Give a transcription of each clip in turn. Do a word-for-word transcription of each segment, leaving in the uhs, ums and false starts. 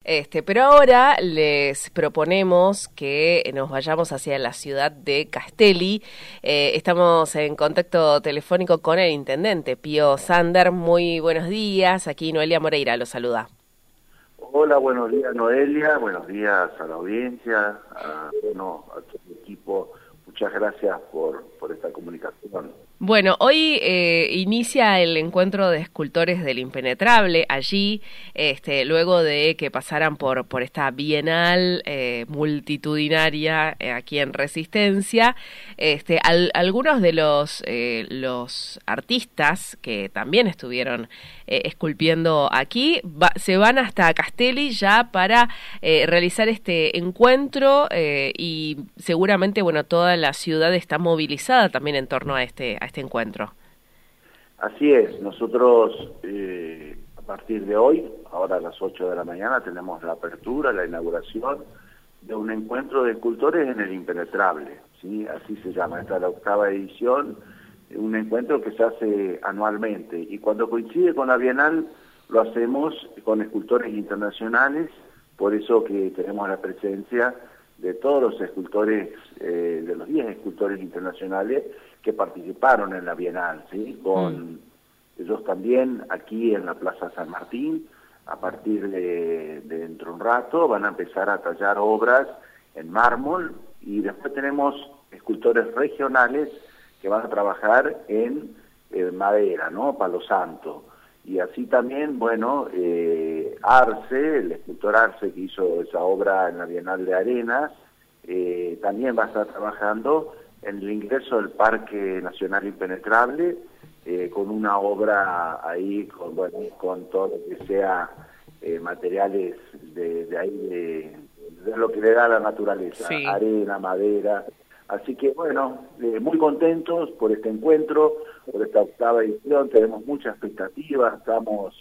Este, pero ahora les proponemos que nos vayamos hacia la ciudad de Castelli. Eh, estamos en contacto telefónico con el intendente Pío Sander. Muy buenos días. Aquí Noelia Moreira lo saluda. Hola, buenos días Noelia, buenos días a la audiencia, a, bueno, a todo el equipo. Muchas gracias por, por esta comunicación. Bueno, hoy eh, inicia el encuentro de escultores del Impenetrable allí, este, luego de que pasaran por, por esta bienal eh, multitudinaria eh, aquí en Resistencia. Este, al, algunos de los, eh, los artistas que también estuvieron eh, esculpiendo aquí va, se van hasta Castelli ya para eh, realizar este encuentro eh, y seguramente, bueno, toda la ciudad está movilizada también en torno a este a este encuentro. Así es, nosotros eh, a partir de hoy, ahora a las ocho de la mañana, tenemos la apertura, la inauguración de un encuentro de escultores en el Impenetrable, ¿sí? Así se llama, esta es la octava edición, un encuentro que se hace anualmente, y cuando coincide con la Bienal lo hacemos con escultores internacionales, por eso que tenemos la presencia de todos los escultores, eh, de los diez escultores internacionales que participaron en la Bienal, ¿sí? Con mm. ellos también aquí en la Plaza San Martín, a partir de, de dentro de un rato van a empezar a tallar obras en mármol, y después tenemos escultores regionales que van a trabajar en eh, madera, ¿no? Palo Santo. Y así también, bueno, eh, Arce, el escultor Arce que hizo esa obra en la Bienal de Arenas, eh, también va a estar trabajando en el ingreso del Parque Nacional Impenetrable, eh, con una obra ahí, con, bueno, con todo lo que sea eh, materiales de, de ahí, de, de lo que le da la naturaleza, sí. Arena, madera. Así que, bueno, eh, muy contentos por este encuentro, por esta octava edición, tenemos muchas expectativas, estamos,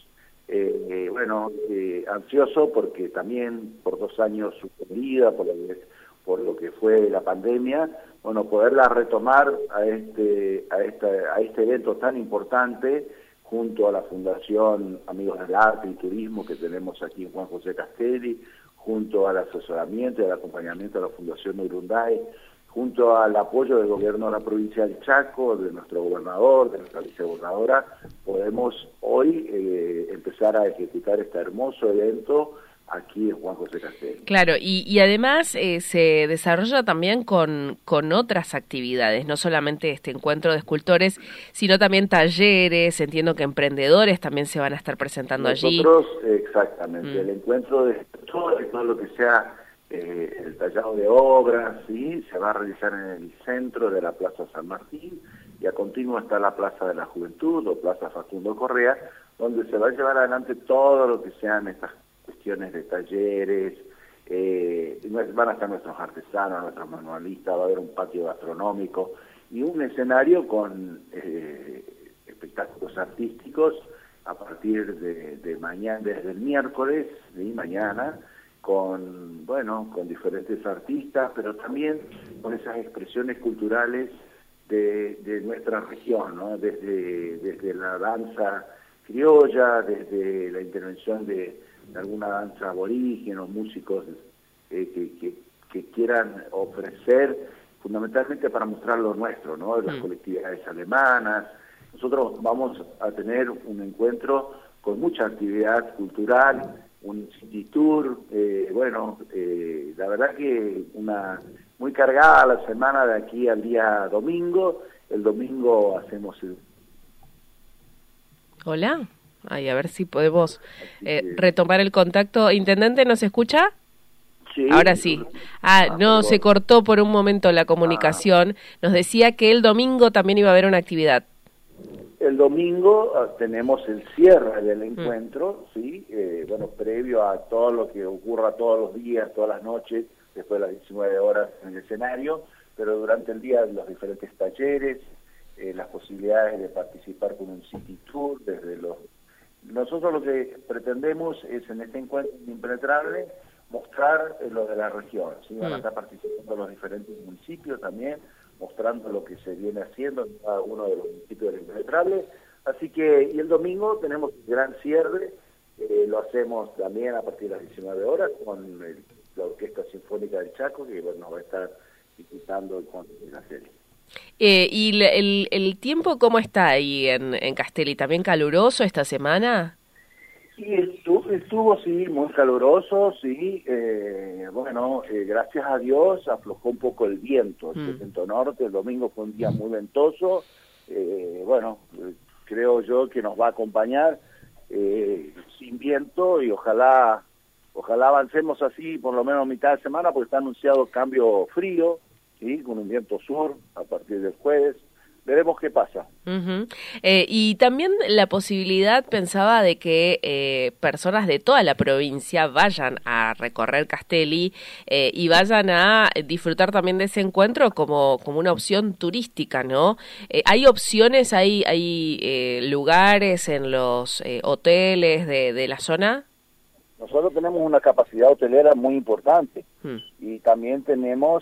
eh, bueno, eh, ansiosos porque también por dos años suspendida, por lo que, por lo que fue la pandemia, bueno, poderla retomar a este, a esta, a este evento tan importante, junto a la Fundación Amigos del Arte y Turismo que tenemos aquí en Juan José Castelli, junto al asesoramiento y al acompañamiento de la Fundación Urunday, junto al apoyo del gobierno de la provincia del Chaco, de nuestro gobernador, de nuestra vicegobernadora, podemos hoy eh, empezar a ejecutar este hermoso evento aquí en Juan José Castelli. Claro, y, y además eh, se desarrolla también con, con otras actividades, no solamente este encuentro de escultores, sino también talleres, entiendo que emprendedores también se van a estar presentando Nosotros, allí. Nosotros, exactamente, Mm. el encuentro de todo, todo lo que sea eh, el tallado de obras, ¿sí? Se va a realizar en el centro de la Plaza San Martín, y a continuo está la Plaza de la Juventud o Plaza Facundo Correa, donde se va a llevar adelante todo lo que sean estas cuestiones de talleres, eh, van a estar nuestros artesanos, nuestros manualistas, va a haber un patio gastronómico y un escenario con eh, espectáculos artísticos a partir de, de mañana, desde el miércoles, ¿sí? Mañana, con, bueno, con diferentes artistas, pero también con esas expresiones culturales de, de nuestra región, ¿no? Desde, desde la danza criolla, desde la intervención de de alguna danza aborigen o músicos eh, que, que, que quieran ofrecer fundamentalmente para mostrar lo nuestro, ¿no? Las mm. colectividades alemanas. Nosotros vamos a tener un encuentro con mucha actividad cultural, un city tour, eh, bueno, eh, la verdad que una muy cargada la semana de aquí al día domingo. El domingo hacemos el... Hola. Ay, a ver si podemos eh, retomar el contacto. Intendente, ¿nos escucha? Sí. Ahora sí. Ah, ah no, se cortó por un momento la comunicación. Ah. Nos decía que el domingo también iba a haber una actividad. El domingo uh, tenemos el cierre del encuentro, mm. ¿sí? Eh, bueno, previo a todo lo que ocurra todos los días, todas las noches, después de las diecinueve horas en el escenario, pero durante el día los diferentes talleres, eh, las posibilidades de participar con un city tour desde los... Nosotros lo que pretendemos es en este encuentro impenetrable mostrar eh, lo de la región, ¿sí? Van a estar participando los diferentes municipios también, mostrando lo que se viene haciendo en cada uno de los municipios del impenetrable. Así que, y el domingo tenemos un gran cierre Eh, lo hacemos también a partir de las diecinueve horas con el, la Orquesta Sinfónica del Chaco, que bueno, nos va a estar visitando con la serie. Eh, ¿Y el, el tiempo cómo está ahí en, en Castelli? ¿También caluroso esta semana? Sí, estuvo, estuvo sí, muy caluroso, sí, eh, bueno, eh, gracias a Dios aflojó un poco el viento, el mm. viento norte, el domingo fue un día muy ventoso, eh, bueno, creo yo que nos va a acompañar eh, sin viento y ojalá, ojalá avancemos así por lo menos mitad de semana, porque está anunciado cambio frío, sí, con un viento sur a partir del jueves. Veremos qué pasa. Uh-huh. Eh, y también la posibilidad, pensaba, de que eh, personas de toda la provincia vayan a recorrer Castelli eh, y vayan a disfrutar también de ese encuentro como, como una opción turística, ¿no? Eh, ¿Hay opciones, hay, hay eh, lugares en los eh, hoteles de, de la zona? Nosotros tenemos una capacidad hotelera muy importante hmm. y también tenemos...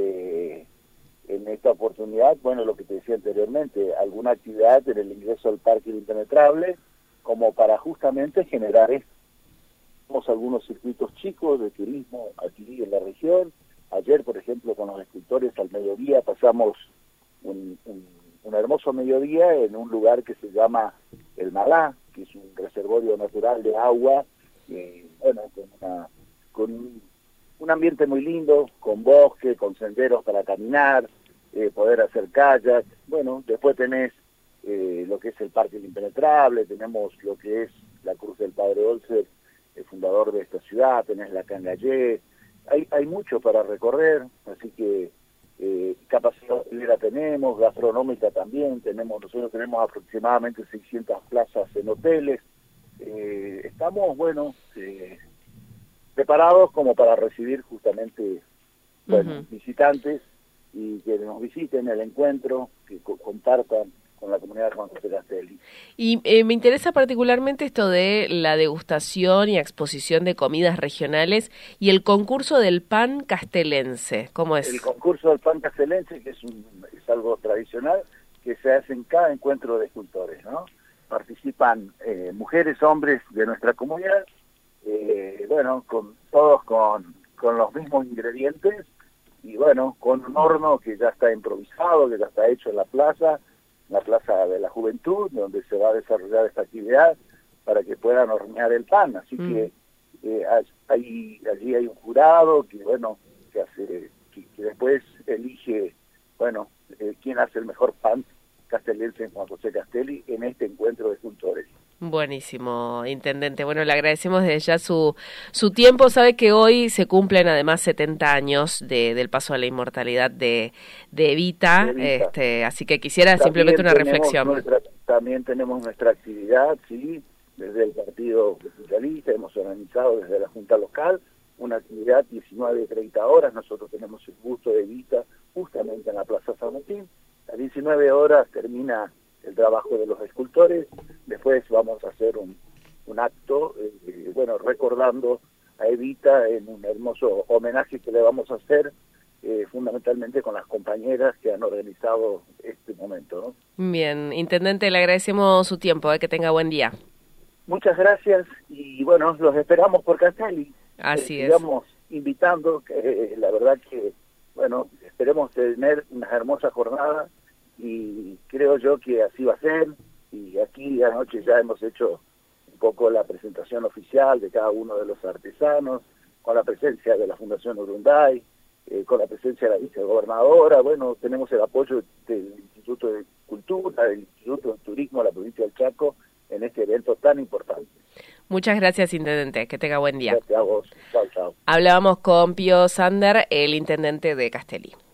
Eh, en esta oportunidad, bueno, lo que te decía anteriormente, alguna actividad en el ingreso al Parque Impenetrable, como para justamente generar esto. Tenemos algunos circuitos chicos de turismo aquí en la región. Ayer, por ejemplo, con los escultores al mediodía pasamos un, un, un hermoso mediodía en un lugar que se llama El Malá, que es un reservorio natural de agua, eh, bueno, con, una, con un, un ambiente muy lindo, con bosque, con senderos para caminar, eh, poder hacer kayak. Bueno, después tenés eh, lo que es el Parque Impenetrable, tenemos lo que es la Cruz del Padre Olser, el fundador de esta ciudad, tenés la Cangallé. Hay, hay mucho para recorrer, así que eh, capacidad hotelera tenemos, gastronómica también, tenemos nosotros tenemos aproximadamente seiscientas plazas en hoteles. Eh, estamos, bueno... Eh, preparados como para recibir justamente bueno, uh-huh. visitantes y que nos visiten el encuentro, que co- compartan con la comunidad de Juan José Castelli. Y eh, me interesa particularmente esto de la degustación y exposición de comidas regionales y el concurso del pan castelense. ¿Cómo es? El concurso del pan castelense, que es, un, es algo tradicional, que se hace en cada encuentro de escultores, ¿no? Participan eh, mujeres, hombres de nuestra comunidad, Eh, bueno, con todos con, con los mismos ingredientes y bueno, con un horno que ya está improvisado, que ya está hecho en la plaza, la Plaza de la Juventud, donde se va a desarrollar esta actividad para que puedan hornear el pan. Así mm. que eh, hay, allí hay un jurado que bueno, que hace, que, que después elige, bueno, eh, quién hace el mejor pan castelense en Juan José Castelli en este encuentro de escultores. Buenísimo, intendente. Bueno, le agradecemos desde ya su su tiempo. Sabe que hoy se cumplen además setenta años de, del paso a la inmortalidad de, de Evita, de Evita. Este, así que quisiera también simplemente una reflexión. Nuestra, también tenemos nuestra actividad, sí, desde el Partido Socialista, hemos organizado desde la Junta Local una actividad diecinueve a treinta horas. Nosotros tenemos el busto de Evita justamente en la Plaza San Martín. A diecinueve horas termina el trabajo de los escultores, después vamos a hacer un, un acto, eh, bueno, recordando a Evita en un hermoso homenaje que le vamos a hacer, eh, fundamentalmente con las compañeras que han organizado este momento, ¿no? Bien, intendente, le agradecemos su tiempo, eh, que tenga buen día. Muchas gracias y bueno, los esperamos por Castelli. Así eh, es. Sigamos invitando, que eh, la verdad que, bueno, esperemos tener una hermosa jornada y creo yo que así va a ser, y aquí anoche ya hemos hecho un poco la presentación oficial de cada uno de los artesanos, con la presencia de la Fundación Urunday, eh, con la presencia de la vicegobernadora. Bueno, tenemos el apoyo del Instituto de Cultura, del Instituto de Turismo de la provincia del Chaco, en este evento tan importante. Muchas gracias, intendente, que tenga buen día. Gracias a vos, chao, chao. Hablábamos con Pío Sander, el intendente de Castelli.